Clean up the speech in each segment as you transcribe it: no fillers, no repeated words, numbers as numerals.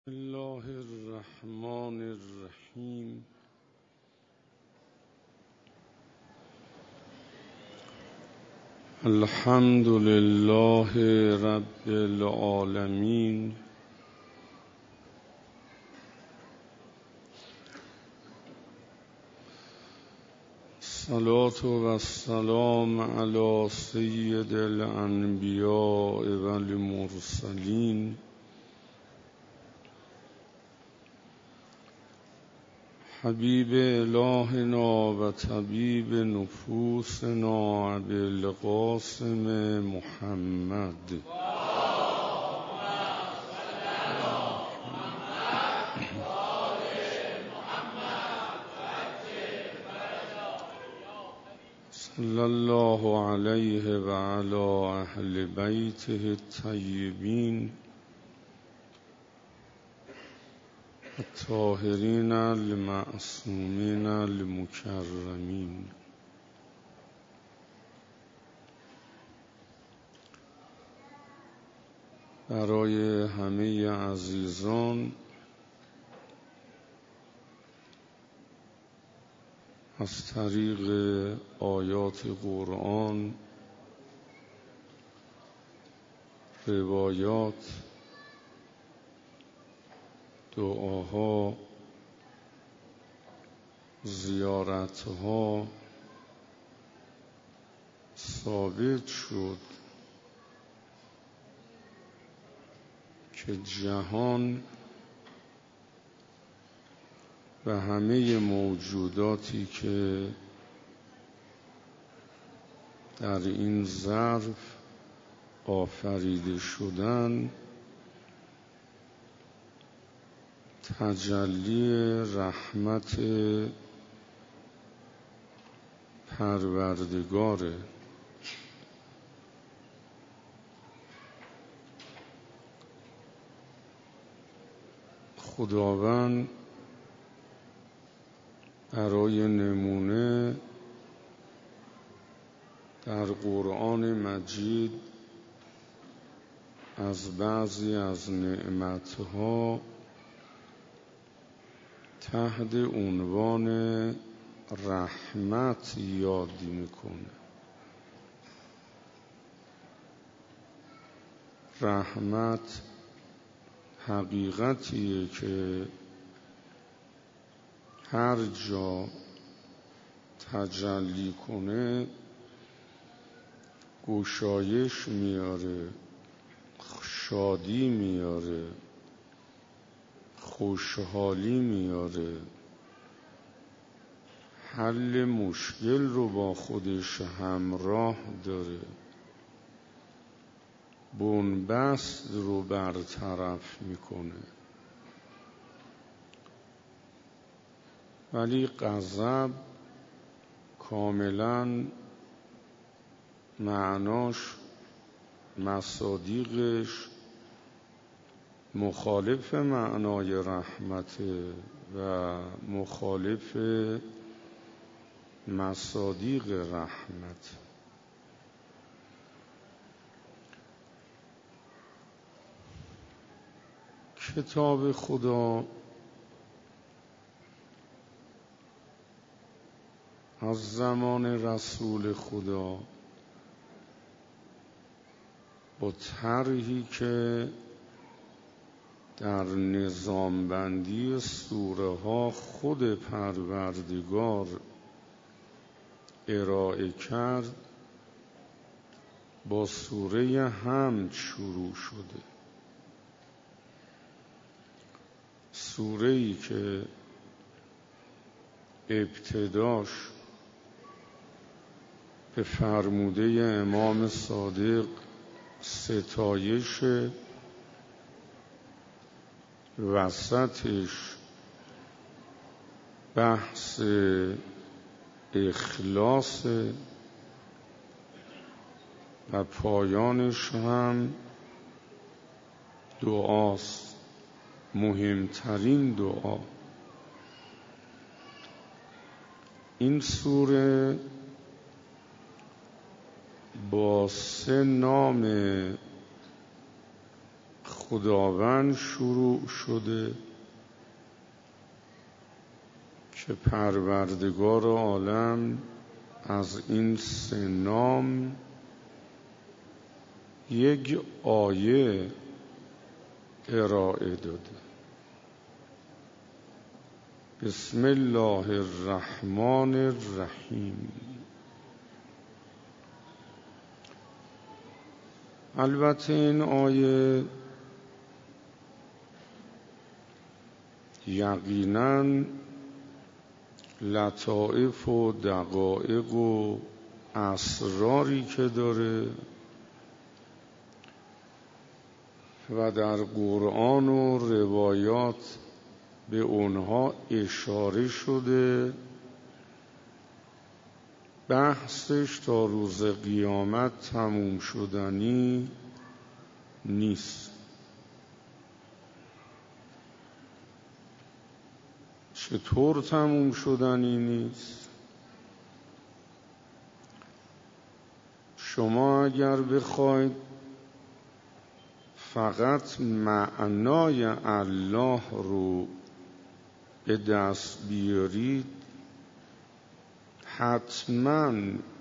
الله الرحمن الرحیم. الحمد لله رب العالمین. الصلاة و السلام علی سید الانبیاء و المرسلین حبیب الهنا و طبیب نفوسنا ابوالقاسم محمد صلی الله علیه و علی اهل بیته الطیبین الطاهرین المعصومین المکرمین. برای همه عزیزان از طریق آیات قرآن، روایات، دعاها، زیارتها ثابت شد که جهان و همه موجوداتی که در این ظرف آفریده شدند تجلی رحمت پروردگاره. خداوند برای نمونه در قرآن مجید از بعضی از نعمتها تحت عنوان رحمت یاد میکنه. رحمت حقیقتیه که هر جا تجلی کنه گشایش میاره، شادی میاره، خوشحالی میاره، حل مشکل رو با خودش همراه داره، بنبست رو برطرف میکنه. ولی غضب کاملا معناش، مصادیقش مخالف معنای رحمته و مخالف مصادیق رحمت. کتاب خدا از زمان رسول خدا با طرحی که در نظامبندی سوره ها خود پروردگار ارائه کرد با سوره حمد شروع شده. سوره‌ای که ابتداش به فرموده امام صادق ستایش، وسطش بحث اخلاص و پایانش هم دعاست، مهمترین دعا. این سوره با 3 نام خداوند شروع شده که پروردگار عالم از این سه نام یک آیه ارائه داده. بسم الله الرحمن الرحیم. البته این آیه یقیناً لطائف و دقایق و اسراری که داره و در قرآن و روایات به اونها اشاره شده، بحثش تا روز قیامت تموم شدنی نیست. چطور تموم شدنی نیست؟ شما اگر بخواید فقط معنای الله رو به دست بیارید، حتما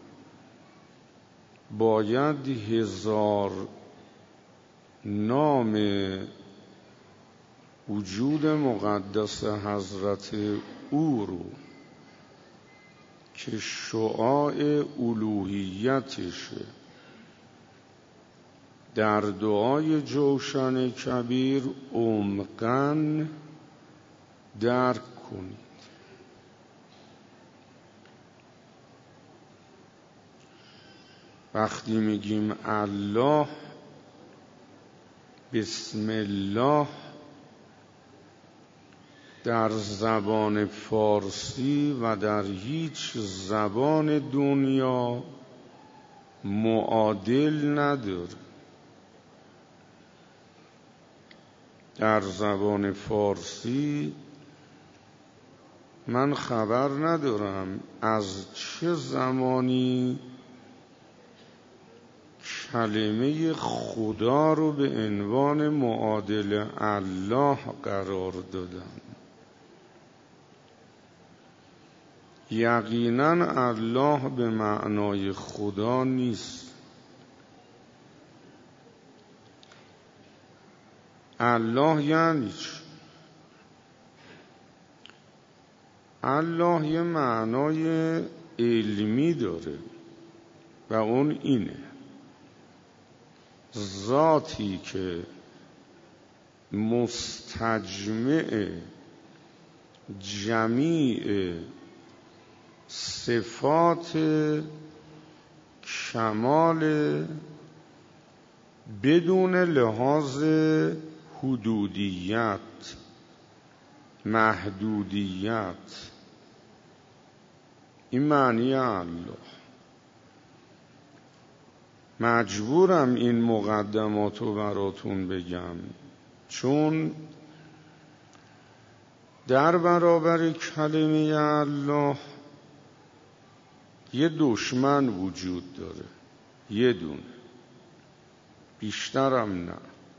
باید 1000 نام وجود مقدس حضرت او رو که شعاع الوهیتشه در دعای جوشن کبیر عمقاً درک کنید. وقتی میگیم الله، بسم الله در زبان فارسی و در هیچ زبان دنیا معادل نداره. در زبان فارسی من خبر ندارم از چه زمانی کلمه خدا رو به عنوان معادل الله قرار دادن. یقیناً الله به معنای خدا نیست. الله یعنی چی؟ الله یه معنای علمی داره و اون اینه: ذاتی که مستجمع جمیع صفات کمال بدون لحاظ حدودیت، محدودیت. این معنی الله. مجبورم این مقدمات رو براتون بگم، چون در برابر کلمه الله یه دشمن وجود داره، یه دونه، بیشترم نه.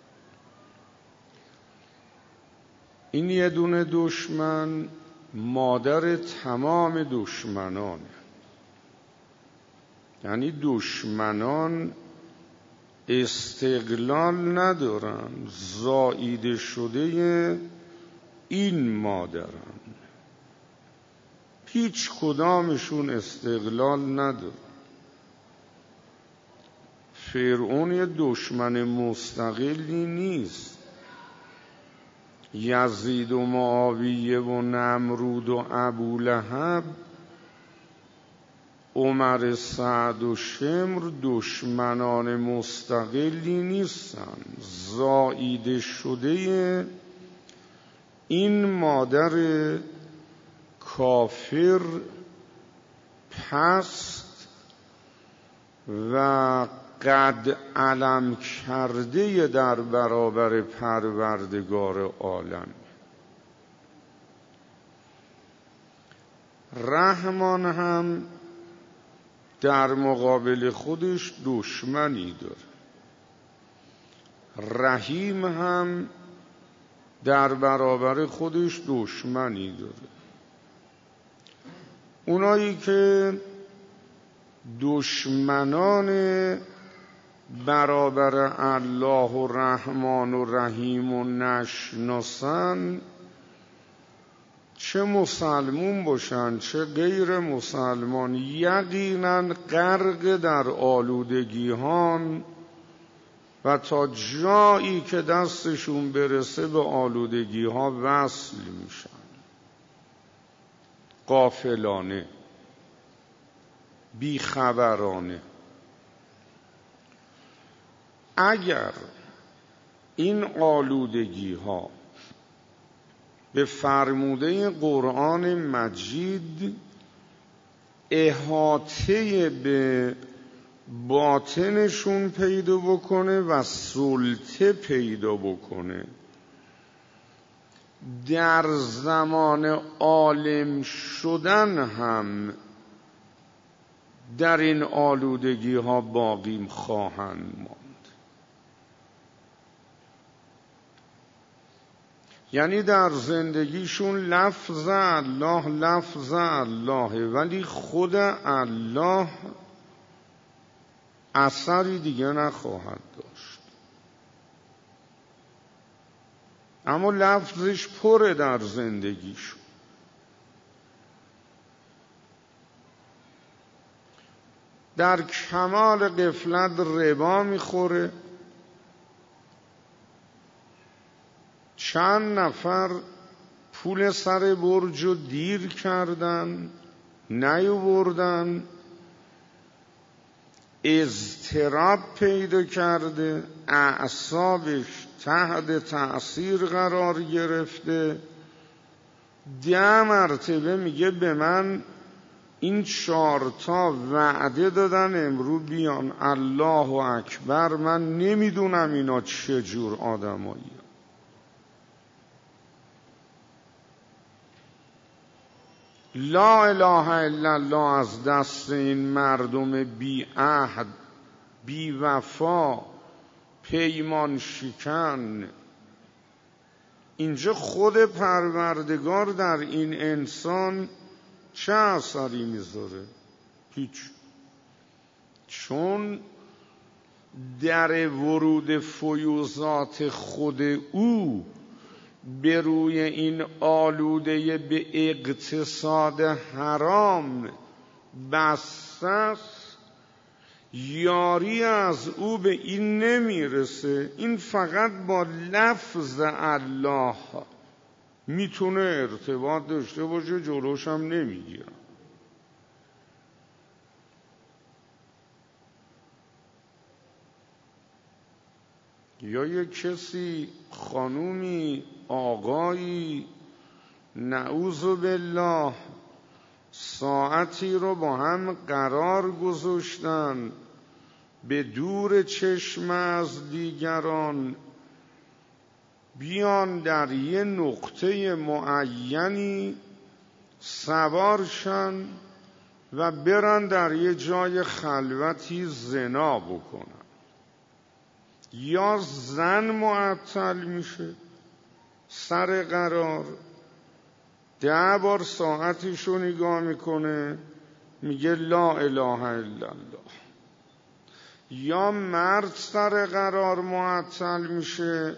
این یه دونه دشمن مادر تمام دشمنانه. یعنی دشمنان استقلال ندارن، زائیده شده این مادرن. هیچ کدامشون استقلال ندارن. فرعون یه دشمن مستقلی نیست. یزید و معاویه و نمرود و ابولهب، عمر سعد و شمر دشمنان مستقلی نیستن، زائیده شده این مادر کافر، پست و قد علم کرده در برابر پروردگار عالم. رحمان هم در مقابل خودش دشمنی داره. رحیم هم در برابر خودش دشمنی داره. اونایی که دشمنان برابر الله و رحمان و رحیم و نشناسن، چه مسلمون باشن چه غیر مسلمان، یقینا غرق در آلودگی‌هان و تا جایی که دستشون برسه به آلودگی‌ها وصل میشن، غافلانه، بیخبرانه. اگر این آلودگی‌ها به فرموده قرآن مجید احاطه به باطنشون پیدا بکنه و سلطه پیدا بکنه، در زمان عالم شدن هم در این آلودگی ها باقی خواهند ماند. یعنی در زندگیشون لفظ الله ولی خود الله اثری دیگه نخواهد داشت، اما لفظش پره در زندگیشون. در کمال غفلت ربا میخوره، چند نفر پول سر برج رو دیر کردن نیاوردن، اضطراب پیدا کرده، اعصابش تحت تأثیر قرار گرفته. 10 مرتبه میگه به من این 4 وعده دادن امروز بیان، الله اکبر، من نمیدونم اینا چه جور آدمایی. لا اله الا الله از دست این مردم بی عهد، بی وفا، پیمان شکن، اینجا خود پروردگار در این انسان چه اثری میذاره؟ هیچ. چون در ورود فیوضات خود او به روی این آلوده به اقتصاد حرام بسته، یاری از او به این نمیرسه. این فقط با لفظ الله میتونه ارتباط داشته باشه، جلوش هم نمیگیره. یا یک کسی، خانومی، آقایی، نعوذ بالله، ساعتی رو با هم قرار گذاشتن به دور چشم از دیگران، بیان در یه نقطه معینی سوارشن و برن در یه جای خلوتی زنا بکنن. یا زن معطل میشه سر قرار، 10 بار ساعتش رو نگاه میکنه، میگه لا اله الا الله. یا مرد سر قرار معطل میشه،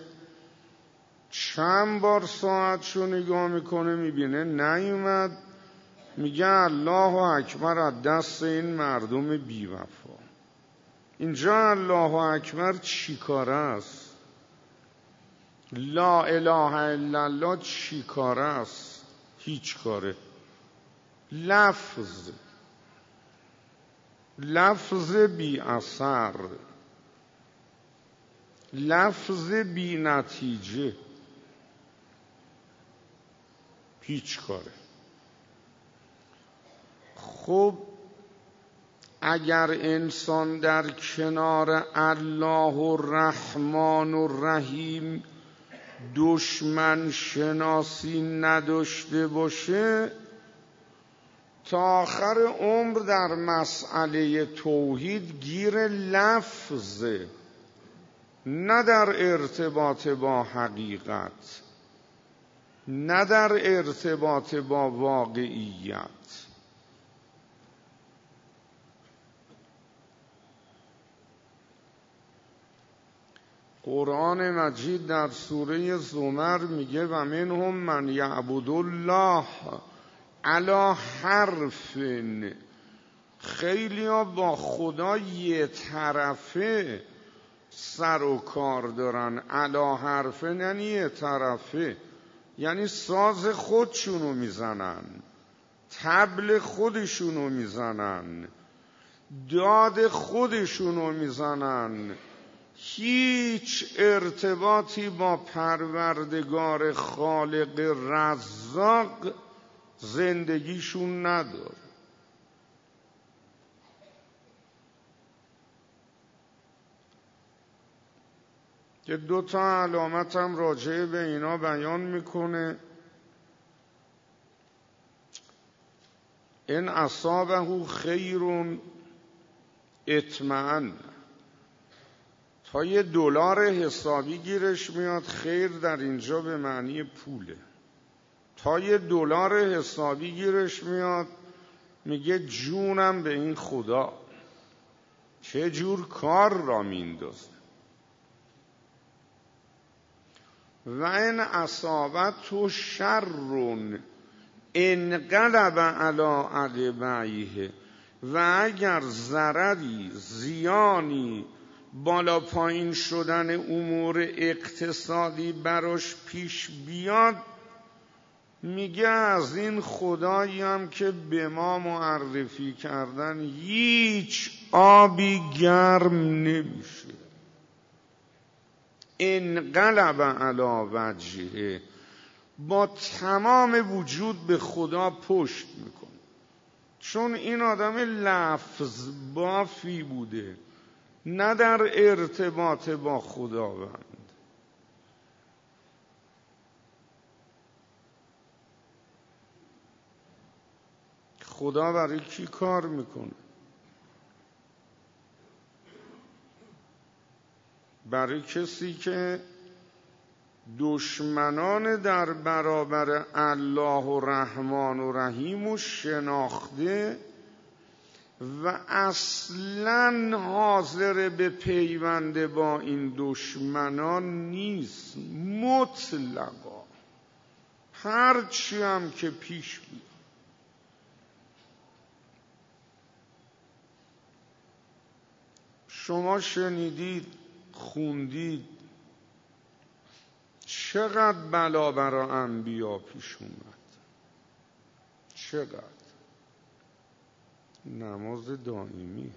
چند بار ساعتش رو نگاه میکنه، میبینه نیومد، میگه الله اکبر از دست این مردم بی‌وفا. اینجا الله اکبر چی کاره است؟ لا اله الا الله چی کاره است؟ هیچ کاره. لفظ بی اثر، لفظ بی نتیجه، هیچ کاره. خب اگر انسان در کنار الله و رحمان و رحیم دشمن شناسی نداشته باشه، تا آخر عمر در مسئله توحید گیر لفظه. نه در ارتباط با حقیقت، نه در ارتباط با واقعیت. قرآن مجید در سوره زمر میگه و منهم من یعبد الله علی حرف. خیلی ها با خدا یه طرفه سر و کار دارن. علی حرف یعنی یه طرفه، یعنی ساز خودشونو میزنن، طبل خودشونو میزنن، داد خودشونو میزنن، هیچ ارتباطی با پروردگار خالق رزاق زندگیشون نداره. که 2 تا علامت هم راجع به اینا بیان میکنه. ان اصابه خیر اطمئن. تا $1 حسابی گیرش میاد. خیر در اینجا به معنی پوله. تا $1 حسابی گیرش میاد میگه جونم به این خدا چه جور کار را میندازه. و ان اصابته شر انقلب علی عقبیه. و اگر ضرری، زیانی، بالا پایین شدن امور اقتصادی براش پیش بیاد، میگه از این خدایی هم که به ما معرفی کردن هیچ آبی گرم نمیشه. انقلب علی وجهه، با تمام وجود به خدا پشت میکنه. چون این آدم لفظ بافی بوده، نه در ارتباط با خداوند. خدا برای کی کار میکنه؟ برای کسی که دشمنان در برابر الله و رحمان و رحیم و شناخته و اصلاً حاضر به پیوند با این دشمنان نیست. مطلقا هرچی هم که پیش بیاد. شما شنیدید، خوندید چقدر بلا برای انبیا پیش اومد. چقدر نماز دائمی،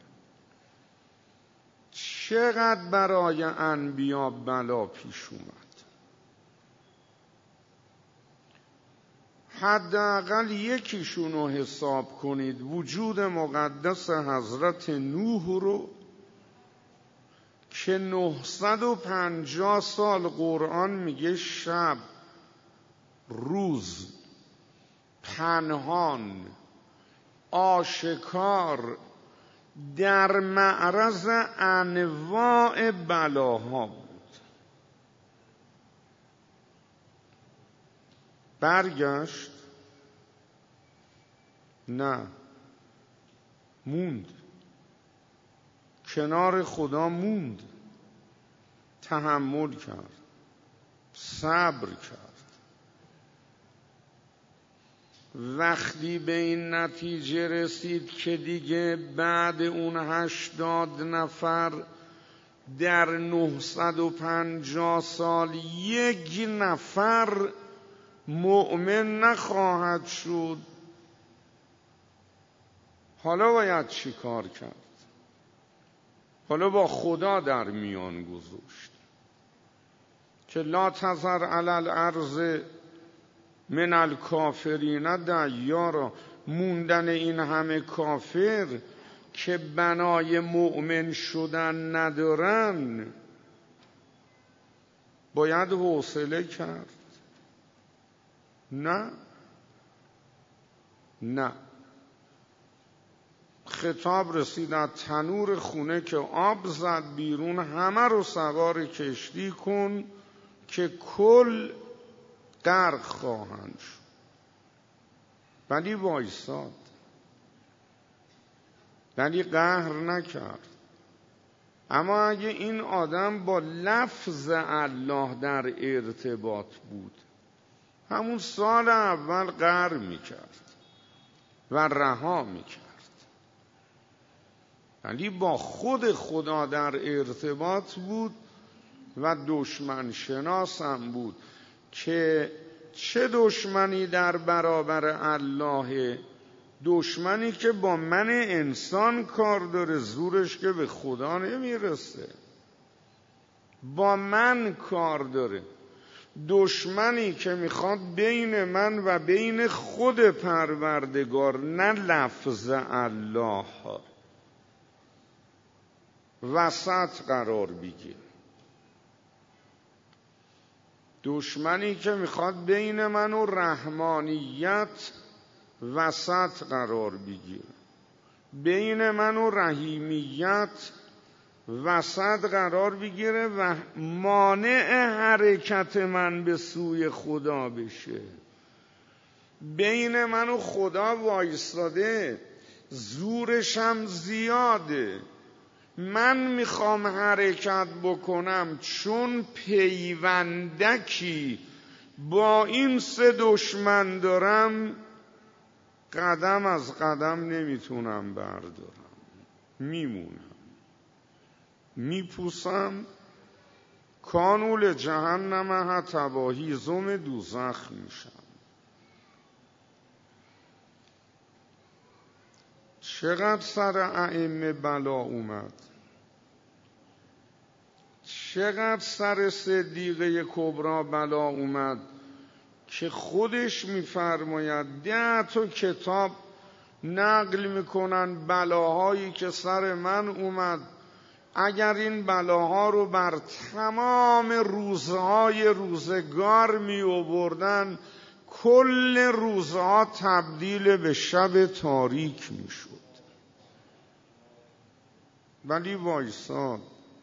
چقدر برای انبیا بلا پیش اومد. حداقل یکیشونو حساب کنید. وجود مقدس حضرت نوح رو که 950 سال قرآن میگه شب روز پنهان آشکار در معرض انواع بلاها بود. برگشت؟ نه، موند. کنار خدا موند، تحمل کرد، صبر کرد. وقتی به این نتیجه رسید که دیگه بعد اون 80 نفر در 950 سال 1 نفر مؤمن نخواهد شد، حالا باید چی کار کرد؟ حالا با خدا در میان گذاشت که لا تذر علی الارض من الکافرین دیارا. موندن این همه کافر که بنای مؤمن شدن ندارن باید حوصله کرد. نه خطاب رسید از تنور خونه که آب زد بیرون، همه رو سوار کشتی کن که کل غرق خواهند شد. ولی وایساد، ولی قهر نکرد. اما اگه این آدم با لفظ الله در ارتباط بود، همون سال اول قهر میکرد و رها میکرد. ولی با خود خدا در ارتباط بود و دشمن شناس هم بود که چه دشمنی در برابر الله؟ دشمنی که با من انسان کار داره، زورش که به خدا نمیرسه، با من کار داره. دشمنی که میخواد بین من و بین خود پروردگار، نه لفظ الله، وسط قرار بگیره. دشمنی که میخواد بین من و رحمانیت وسط قرار بگیره، بین من و رحیمیت وسط قرار بگیره و مانع حرکت من به سوی خدا بشه. بین من و خدا وایستاده، زورش هم زیاده. من میخوام حرکت بکنم، چون پیوندکی با این سه دشمن دارم، قدم از قدم نمیتونم بردارم، میمونم، میپوسم. کانول جهنم تباهی، زم دوزخ میشم. چقدر سر ائمه بلا اومد، چقدر سر صدیقه کبرا بلا اومد که خودش میفرماید 10 تا کتاب نقل میکنن بلاهایی که سر من اومد. اگر این بلاها رو بر تمام روزهای روزگار می آوردن، کل روزها تبدیل به شب تاریک می شد. ولی وایساد،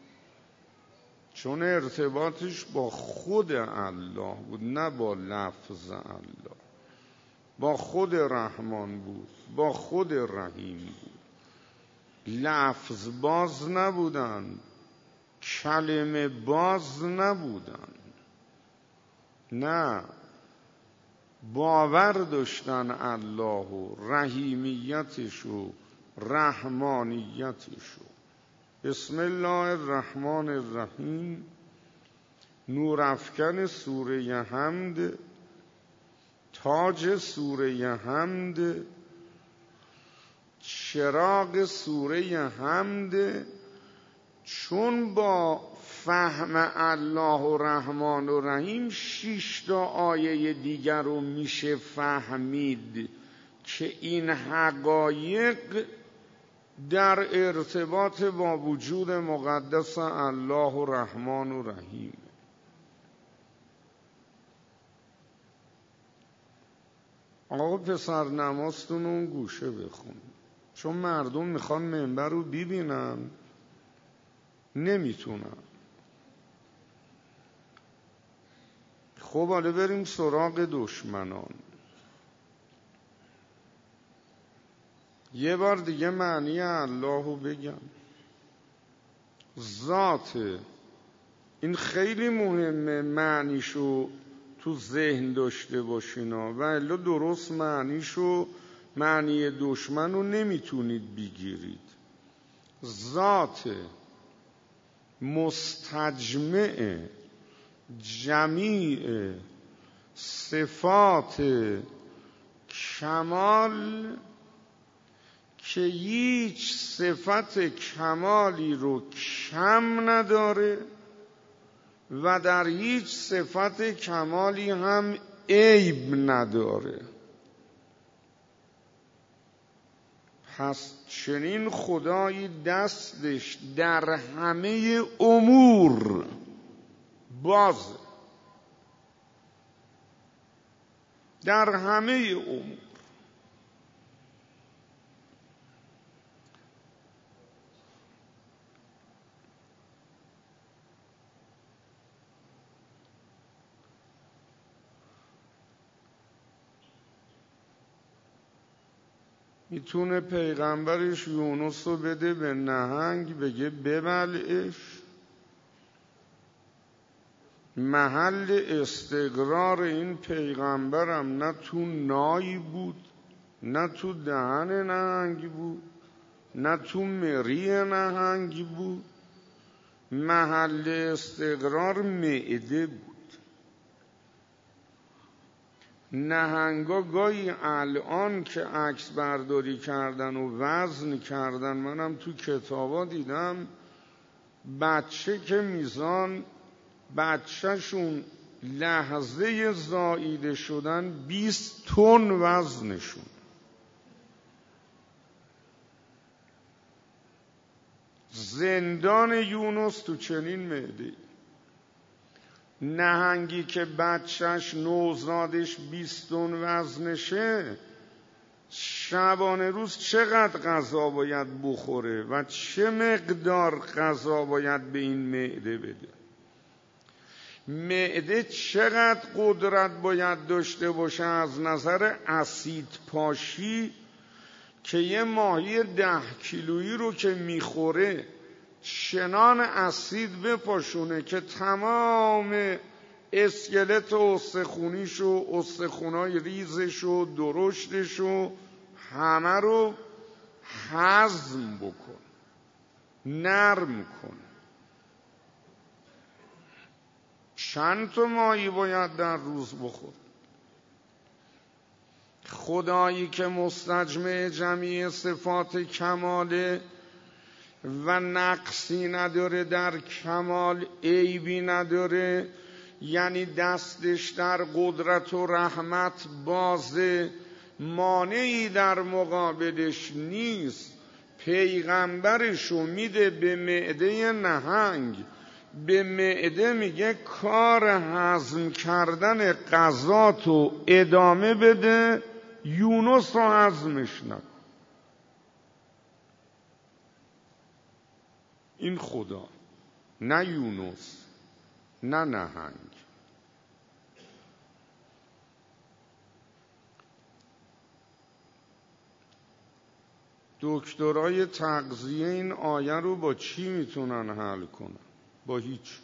چون ارتباطش با خود الله بود، نه با لفظ الله. با خود رحمان بود، با خود رحیم بود. لفظ باز نبودن، کلمه باز نبودن، نه، باور داشتن الله و رحیمیتش و رحمانیتش. بسم الله الرحمن الرحیم. نورافکن سوره حمد، تاج سوره حمد، چراغ سوره حمد. چون با فهم الله و رحمان و رحیم 6 تا آیه دیگر رو میشه فهمید که این حقایق در ارتباط با وجود مقدس الله و رحمان و رحیم. آقا پسر نمازتون اون گوشه بخون، چون مردم میخوان منبر رو ببینن، نمیتونن. خب حالا بریم سراغ دشمنان. یه بار دیگه معنی الله رو بگم. ذات، این خیلی مهمه معنیشو تو ذهن داشته باشینا، و الا درست معنیشو، معنی دشمن رو نمیتونید بگیرید. ذات مستجمع جمیع صفات کمال که هیچ صفت کمالی رو کم نداره و در هیچ صفت کمالی هم عیب نداره. پس چنین خدایی دستش در همه امور بازه، در همه امور. میتونه پیغمبرش یونس رو بده به نهنگ بگه ببلعش. محل استقرار این پیغمبرم نه تو نایی بود، نه تو دهن نهنگ بود، نه تو مری نهنگ بود. محل استقرار معده بود. نهنگا گاهی الان که عکس برداری کردن و وزن کردن، منم تو کتابا دیدم، بچه که میزان بچهشون لحظه زاییده شدن 20 تن وزنشون. زندان یونس تو چنین معده. نهنگی که بچهش نوزادش 20 تن وزنشه، شبانه روز چقدر غذا باید بخوره و چه مقدار غذا باید به این معده بده؟ معده چقدر قدرت باید داشته باشه از نظر اسید پاشی که یه ماهی 10 کیلویی رو که میخوره چنان اسید بپاشونه که تمام اسکلت و استخونیش و استخونای ریزش و درشتش و همه رو هضم بکن، نرم کن. چند تا ماهی باید در روز بخور؟ خدایی که مستجمع جمیع صفات کماله و نقصی نداره، در کمال عیبی نداره، یعنی دستش در قدرت و رحمت بازه، مانعی در مقابلش نیست. پیغمبرشو میده به معده نهنگ، به معده میگه کار هضم کردن غذاتو ادامه بده، یونس رو هضمش نکن. این خدا، نه یونس، نه نهنگ. دکترای تغذیه این آیه رو با چی میتونن حل کنن؟ با هیچ.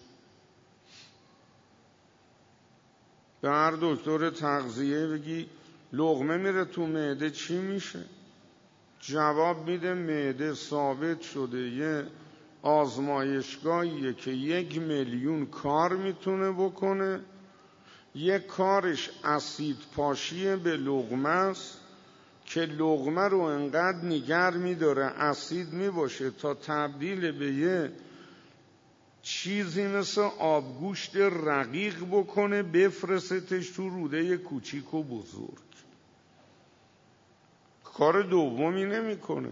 به هر دکتر تغذیه بگی لقمه میره تو معده چی میشه؟ جواب میده معده ثابت شده یه آزمایشگاهیه که 1 میلیون کار میتونه بکنه. یه کارش اسید پاشی به لقمه است که لقمه رو انقدر نگر میداره اسید میباشه تا تبدیل به یه چیزی مثل آبگوشت رقیق بکنه، بفرستش تو روده کوچیک و بزرگ. کار دومی نمیکنه.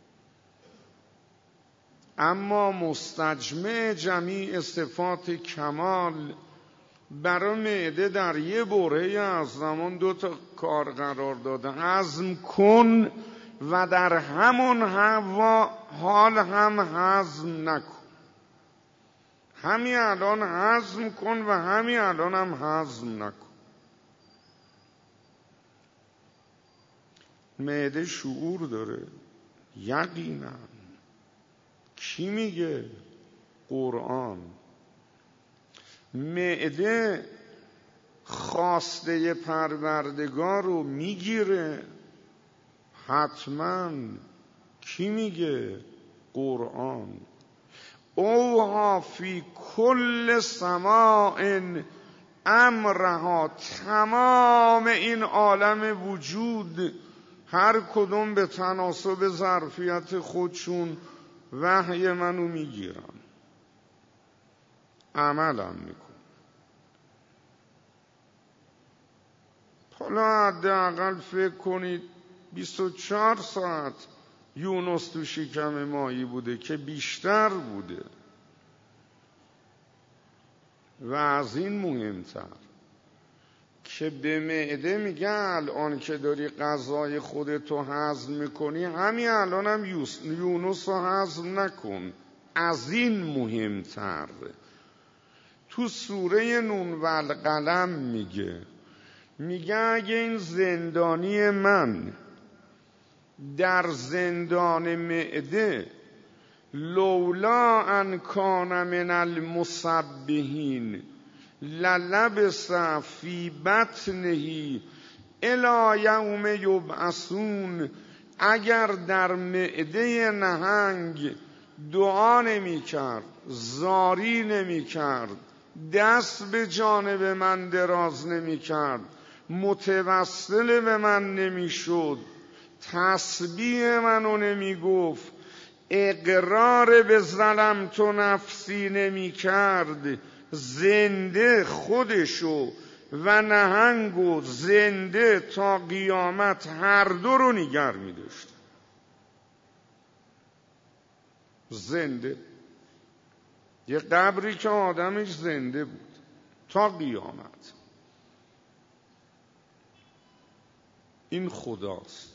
اما مستجمع جمیع صفات کمال برای معده در یه برهه از زمان 2 تا کار قرار داده: هضم کن و در همون حال هم هضم نکن. همین الان هضم کن و همین الان هم هضم نکن. معده شعور داره. یقینا. کی میگه؟ قرآن. معده خواسته پروردگار رو میگیره حتما. کی میگه؟ قرآن. اوها فی کل سماع امرها. تمام این عالم وجود هر کدوم به تناسب ظرفیت خودشون وحی منو میگیرن، عملم میکن. حالا حداقل فکر کنید 24 ساعت یونس تو شکم ماهی بوده که بیشتر بوده. و از این مهمتر که به معده میگه الان که داری غذای خودتو هضم میکنی همین الان هم یونس رو هضم نکن. از این مهمتر تو سوره نون و القلم میگه اگه این زندانی من در زندان معده لولا ان کان من المسبحین للبث فی بطنه الی یوم یبعثون، اگر در معده نهنگ دعا نمی کرد، زاری نمی کرد، دست به جانب من دراز نمی کرد، متوسل به من نمی شد، تسبیح منو نمی گفت، اقرار به ظلمت نفسی نمی کرد، زنده خودشو و نهنگو زنده تا قیامت هر دو رو نگر می داشت. زنده، یه قبری که آدمش زنده بود تا قیامت. این خداست،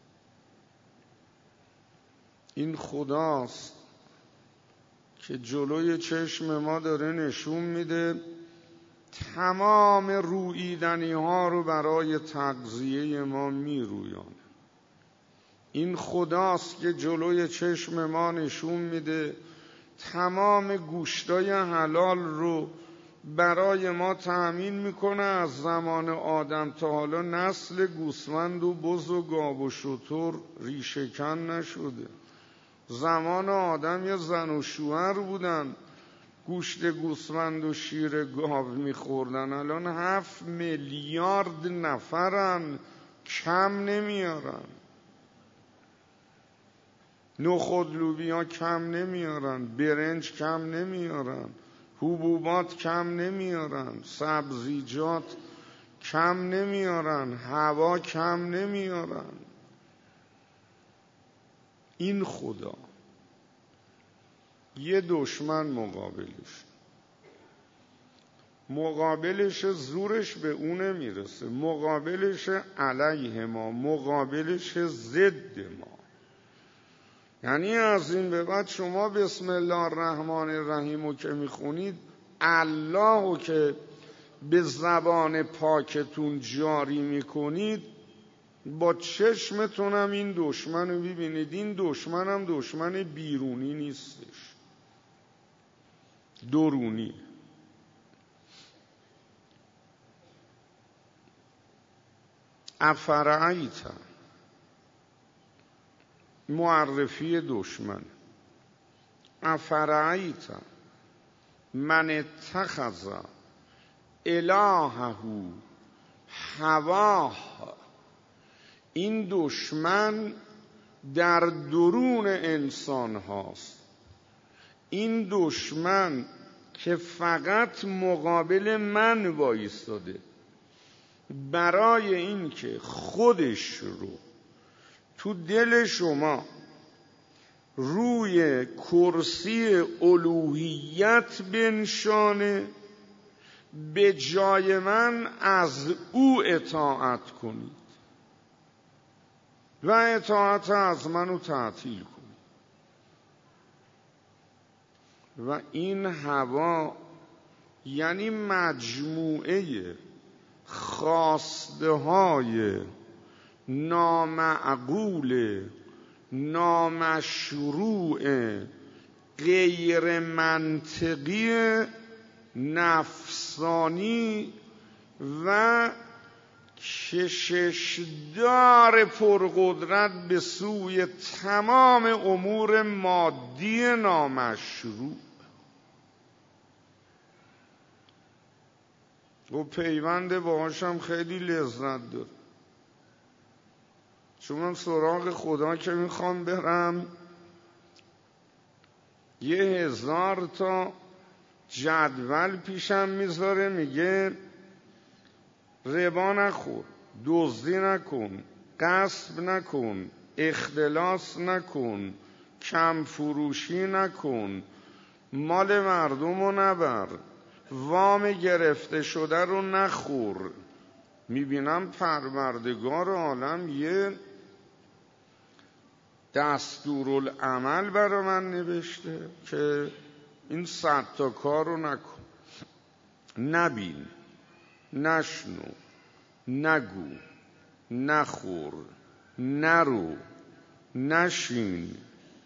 این خداست که جلوی چشم ما داره نشون میده تمام روییدنی ها رو برای تغذیه ما میرویانه. این خداست که جلوی چشم ما نشون میده تمام گوشتای حلال رو برای ما تأمین میکنه. از زمان آدم تا حالا نسل گوسفند و بز و گاو و شتر ریشه‌کن نشده. زمان آدم یه زن و شوهر بودن، گوشت گوسفند و شیر گاو میخوردن. الان 7 میلیارد نفرن، کم نمیارن. نخود لوبیا کم نمیارن، برنج کم نمیارن، حبوبات کم نمیارن، سبزیجات کم نمیارن، هوا کم نمیارن. این خدا یه دشمن مقابلش زورش به اونه میرسه، مقابلش علیه ما، مقابلش ضد ما. یعنی از این به بعد شما بسم الله الرحمن الرحیم رو که میخونید، الله رو که به زبان پاکتون جاری میکنید، با چشمتونم این دشمن رو ببینید. این دشمن هم دشمن بیرونی نیستش، درونی. افرعیت، معرفی دشمن. افرعیت من اتخذ الهه هواه. این دشمن در درون انسان هاست. این دشمن که فقط مقابل من وایستاده، برای این که خودش رو تو دل شما روی کرسی الوهیت بنشانه، به جای من از او اطاعت کنید و اطاعت از منو تعطیل کنید. و این هوا یعنی مجموعه خواسته های نامعقول، نامشروع، غیر منطقی، نفسانی و کششدار پرقدرت به سوی تمام امور مادی نامشروع. و پیوند باهاشم خیلی لذت داره. چون من سراغ خدا که میخوام برم 1000 تا جدول پیشم میذاره، میگه ربا نخور، دزدی نکن، غصب نکن، اختلاس نکن، کم فروشی نکن، مال مردم رو نبر، وام گرفته شده رو نخور. میبینم پروردگار عالم یه دستورالعمل برای من نوشته که این 100 تا کار رو نکن، نبین، نشنو، نگو، نخور، نرو، نشین.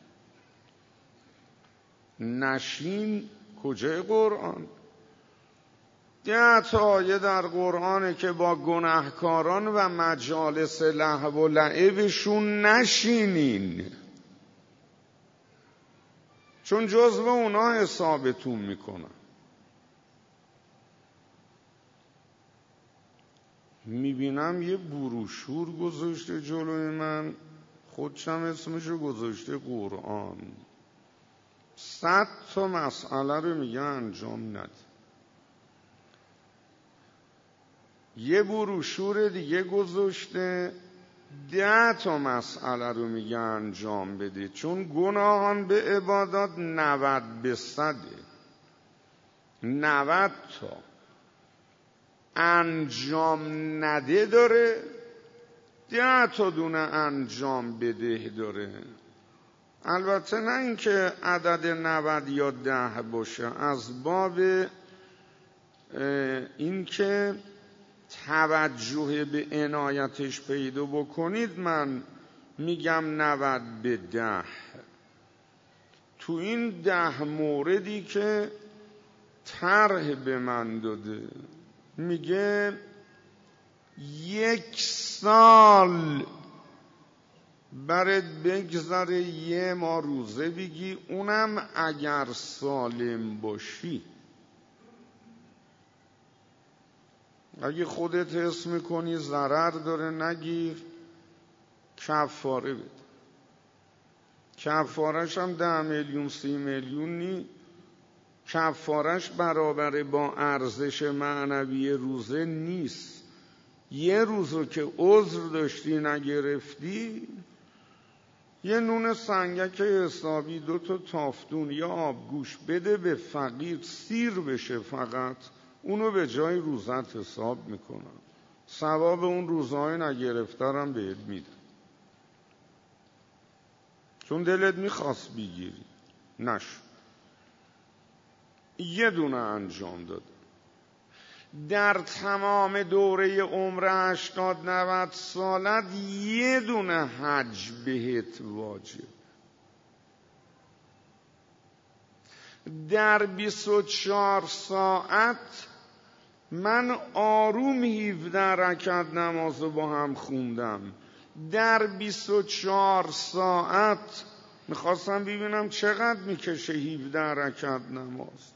نشین کجای قرآن؟ 10 تا آیه در قرآنه که با گناهکاران و مجالس لهو و لعبشون نشینین، چون جزو اونا حسابتون میکنن. میبینم یه بروشور گذاشته جلوی من، خودشم اسمشو گذاشته قرآن. 100 تا مسئله رو میگه انجام نده. یه بروشور دیگه گذاشته 10 تا مسئله رو میگه انجام بده، چون گناهان به عبادات 90%، 90 تا انجام نده داره، 10 تا دونه انجام بده داره. البته نه اینکه عدد 90 یا 10 باشه، از باب اینکه توجه به عنایتش پیدا بکنید من میگم 90 به 10. تو این 10 موردی که طرح به من داده، میگه 1 سال برات بگذره 1 ماه روزه بگی، اونم اگر سالم باشی. اگه خودت حس میکنی ضرر داره نگیر، کفاره بده. کفارش هم 10 میلیون 30 میلیون نی، کفارش برابر با ارزش معنوی روزه نیست. 1 روز رو که عذر داشتی نگرفتی، 1 نون سنگک حسابی 2 تا تافتون یا آبگوش بده به فقیر، سیر بشه فقط، اونو به جای روزت حساب میکنم. ثواب اون روزهای نگرفترم بهت میدم، چون دلت میخواست بگیری نشد. 1 دونه انجام داده. در تمام دوره عمر 80-90 سالت 1 دونه حج بهت واجب. در 24 ساعت من آروم 17 رکعت نماز رو با هم خوندم. در 24 ساعت میخواستم ببینم چقدر میکشه 17 رکعت نماز.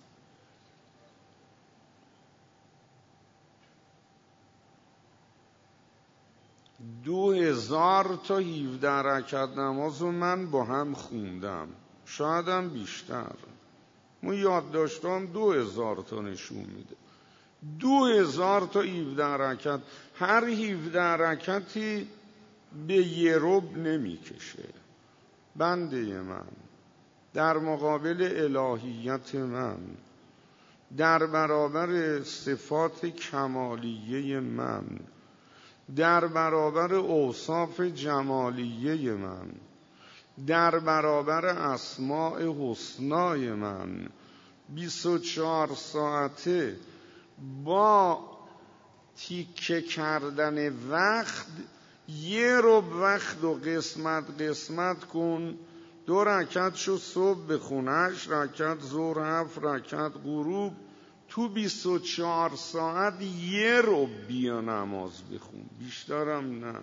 2000 تا 17 رکعت نماز رو من با هم خوندم، شایدم بیشتر. من یادداشتم 2000 تا نشون میده. 2000 تا 17 رکعت، هر 17 رکعتی به 1 ربع نمیکشه. بنده من در مقابل الهیت من، در برابر صفات کمالیه من، در برابر اوصاف جمالیه من، در برابر اسماء حسنای من، 24 ساعته با تیکه کردن وقت 1 ربع وقت و قسمت کن. 2 رکعت شو صبح بخون، 8 رکعت ظهر، 7 رکعت غروب. تو 24 ساعت 1 ربع بیا نماز بخون، بیشترم نه.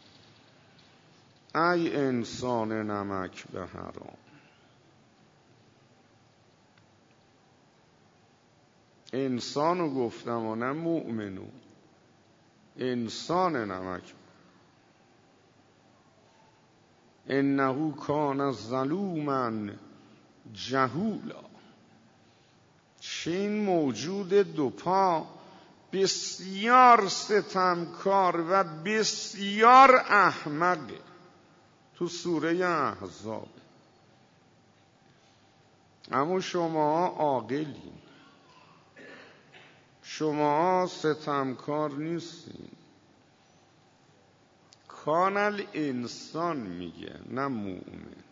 ای انسان نمک به حرام. انسانو گفتم و نه مؤمنو. انسان نمک. انه کان ظلوما جهولا. چه این موجود 2 پا بسیار ستمکار و بسیار احمقه. تو سوره احزاب. اما شما عاقلین، شما ستمکار نیستین. کان الانسان میگه نه مؤمن.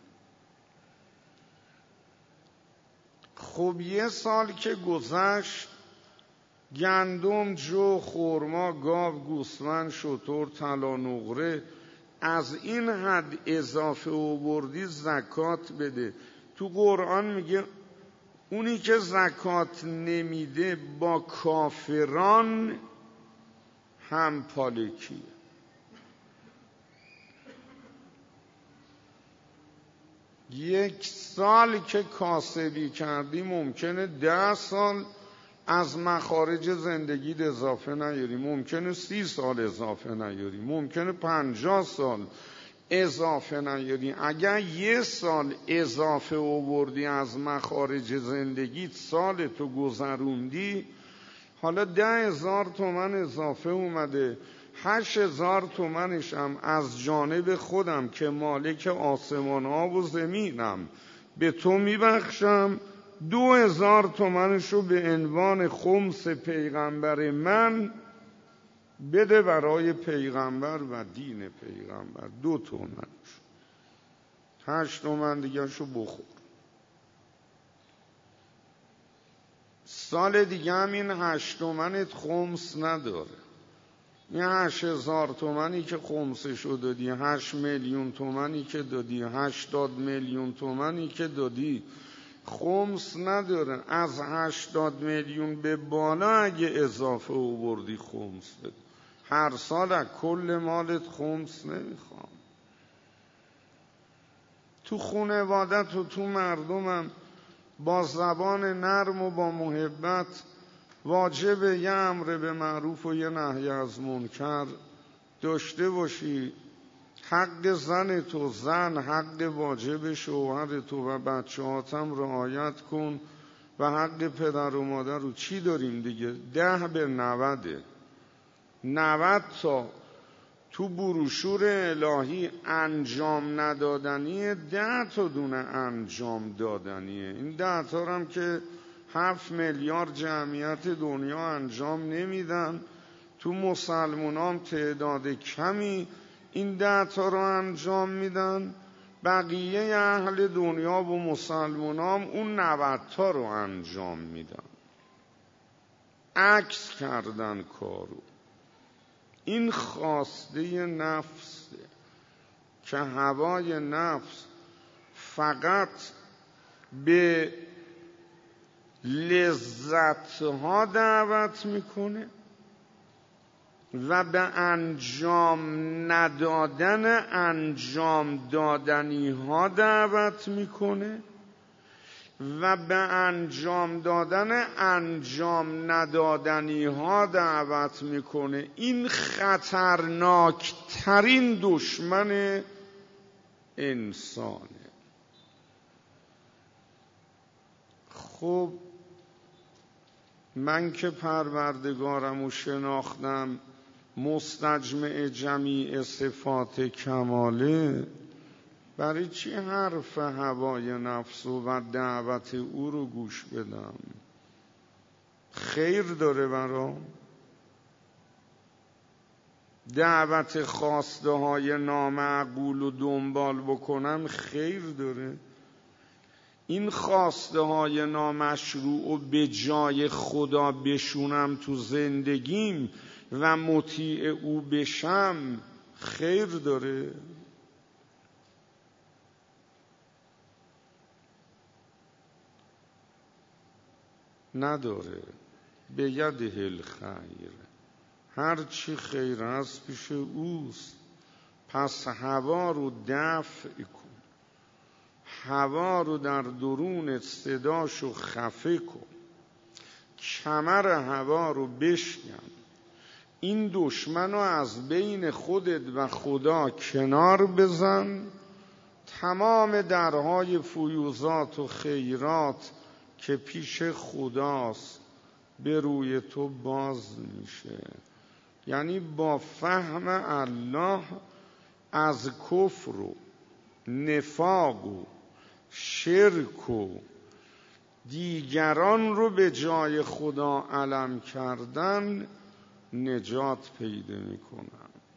خب 1 سال که گذشت، گندم، جو، خرما، گاو، گوسفند، شتر، طلا، نقره، از این حد اضافه آوردی زکات بده. تو قرآن میگه اونی که زکات نمیده با کافران هم پالکیه. یک سال که کاسبی کردی ممکنه 10 سال از مخارج زندگیت اضافه نیاری، ممکنه 30 سال اضافه نیاری، ممکنه 50 سال اضافه نیاری. اگر 1 سال اضافه آوردی از مخارج زندگیت، سال تو گذروندی، حالا 10,000 تومن اضافه اومده، 8,000 تومنش هم از جانب خودم که مالک آسمان ها و زمینم به تو میبخشم، 2,000 تومنشو به عنوان خمس پیغمبر من بده برای پیغمبر و دین پیغمبر. 2 تومنش، 8 تومن دیگه شو بخور. سال دیگه هم این 8 تومنت خمس نداره. این 8,000 تومنی که خمسشو دادی، 8 میلیون تومنی که دادی، 80 میلیون تومنی که دادی، خمس نداره. از 80 میلیون به بالا اگه اضافه آوردی خمس بده. هر سال از کل مالت خمس نمیخوام. تو خانوادت و تو مردمم با زبان نرم و با محبت واجب یه امر به معروف و یه نهی از منکر داشته باشی. حق زن تو، زن حق واجب شوهر تو و بچه‌هاتم رعایت کن و حق پدر و مادر رو. چی داریم دیگه؟ 10 به 90. 90 تا تو بروشور الهی انجام ندادنیه، 10 تا دونه انجام دادنیه. این 10 تا هم که 7 میلیارد جمعیت دنیا انجام نمیدن. تو مسلمانان تعداد کمی این 10 تا رو انجام میدن، بقیه اهل دنیا و مسلمانان اون 90 تا رو انجام میدن. عکس کردن کارو. این خواسته نفسه که هوای نفس فقط به لذتها دعوت میکنه و به انجام ندادن انجام دادنی ها دعوت میکنه و به انجام دادن انجام ندادنی ها دعوت میکنه. این خطرناکترین دشمن انسانه. خب من که پروردگارم و شناختم مستجمع جمیع صفات کماله، برای چی حرف هوای نفس و دعوت او رو گوش بدم؟ خیر داره برام؟ دعوت خواسته های نامعقول و دنبال بکنم خیر داره؟ این خواسته های نامشروع و به جای خدا بشونم تو زندگیم و مطیع او بشم خیر داره؟ نداره. به یده الخیر، هر چی خیر است پیش اوست. پس هوا رو دفع کن، هوا رو در درون صداشو خفه کن، کمر هوا رو بشکن، این دشمن رو از بین خودت و خدا کنار بزن. تمام درهای فیوزات و خیرات که پیش خداست به روی تو باز میشه. یعنی با فهم الله از کفر و نفاق و شرک و دیگران رو به جای خدا علم کردن نجات پیدا میکنن.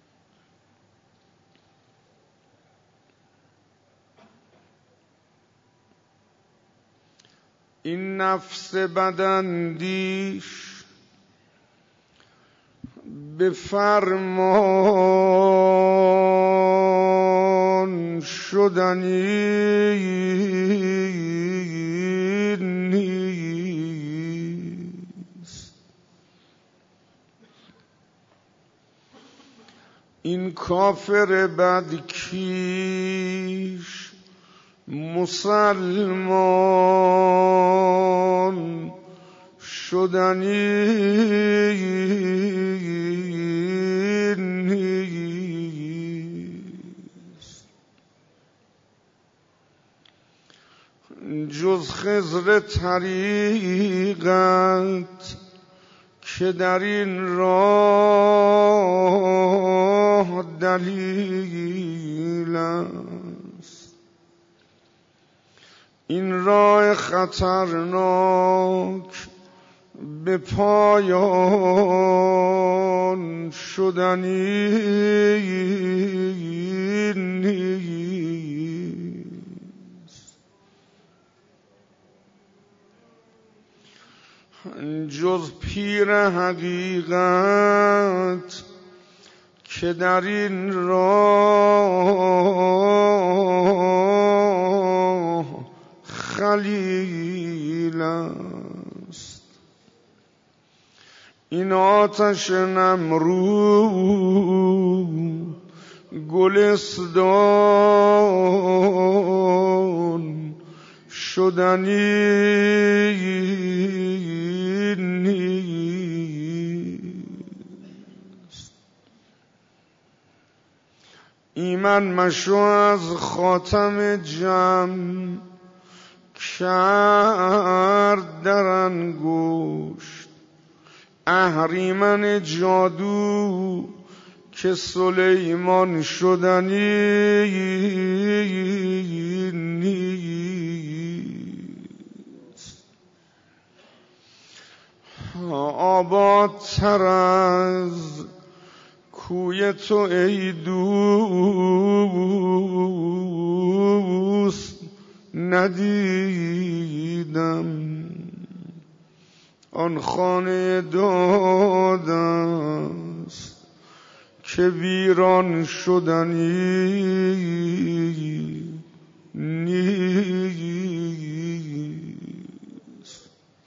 این نفس بداندیش به فرمان شدنی نیست. این کافر بدکیش مسلمان شدنی نیست. جز خضر طریقت که در این راه دلیل است. این راه خطرناک به پایان شدنی نیست. جز پیر حقیقت که در این راه خلیل است. این آتش نمرود گلستان شدنی نیست. ایمن مشو از خاتم جم کرد در انگشت اهریمن جادو که سلیمان شدنی نیست. آبادتر از کوی تو ای دوست ندیدم. آن خانه داد است که ویران شدنی نیست.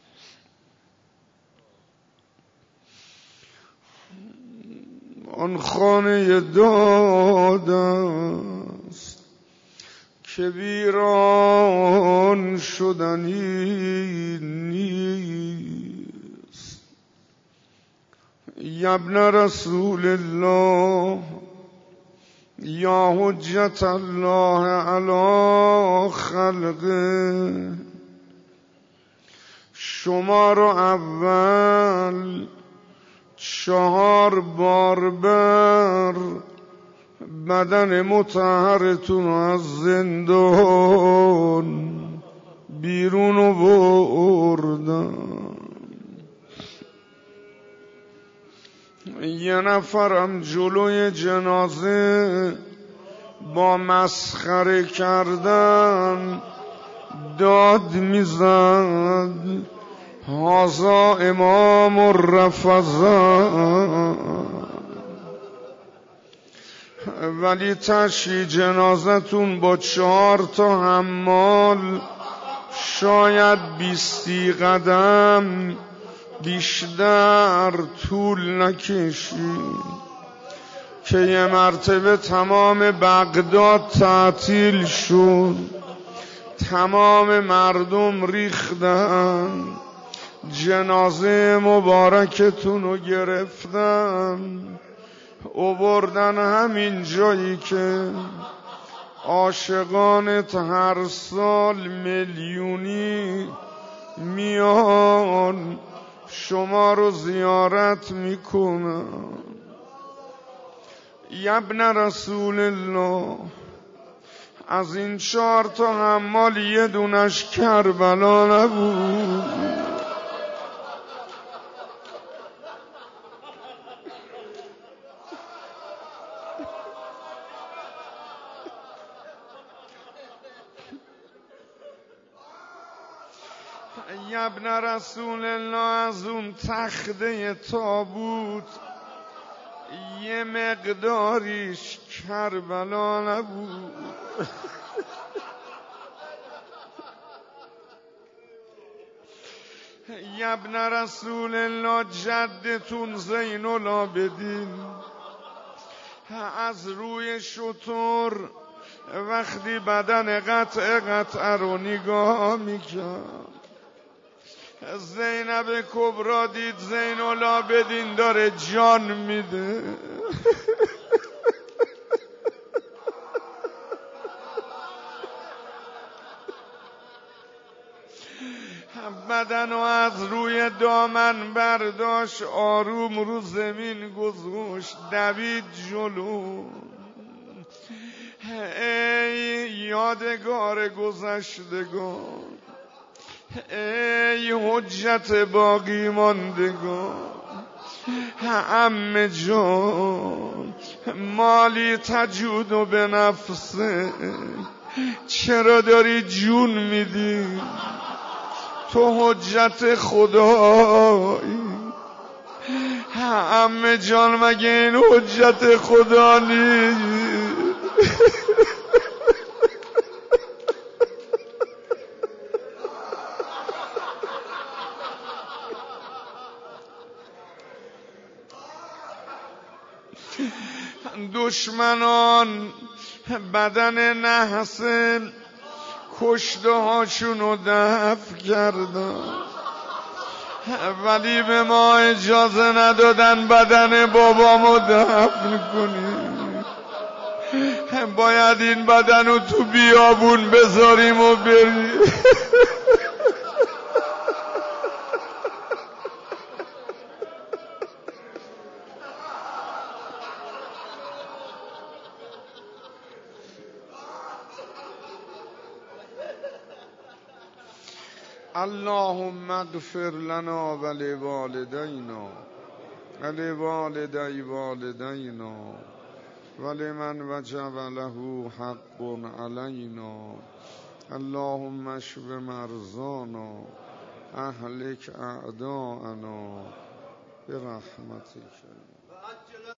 آن خانه داد است که ویران شدنی نیست. یا ابن رسول الله یا حجت الله علی خلقه، شما رو اول 4 بار بر بدن مطهرتون از زندان بیرون بردن. یه نفرم جلوی جنازه با مسخره کردن داد میزد هذا امام الرفضا، ولی تشییع جنازتون با 4 تا حمال شاید 20 قدم بیشتر طول نکشید که یه مرتبه تمام بغداد تعطیل شد. تمام مردم ریختن، جنازه مبارکتون رو گرفتن آوردن همین جایی که عاشقانت هر سال میلیونی میان شما رو زیارت میکنن. یا ابن رسول الله، از این 4 تا حمال یه دونش کربلا نبود. یا ابن رسول الله، از اون تخته تابوت یه مقداریش کربلا نبود. ابن رسول الله جدتون زین العابدین از روی شتر وقتی بدن قطع رو نگاه میکرد، زینب کبرا دید زین العابدین داره جان میده. بدن رو از روی دامن برداشت، آروم رو زمین گذاشت، دوید جلو. ای یادگار گذشتگان، ای حجت باقی ماندگان، عمه جان مالی تجود به نفسه، چرا داری جون میدی؟ تو حجت خدایی. عمه جان مگه این حجت خدا نیست؟ دشمنان بدن نحس کشته هاشونو دفع کردن، ولی به ما اجازه ندادن بدن بابامو دفن کنیم. باید این بدن رو تو بیابون بذاریم و بریم. اللهم اغفر لنا ولوالدینا ولوالدی والدینا ولمن وجب له حق علینا. اللهم اشف مرضانا اهلک اعداءنا برحمتک.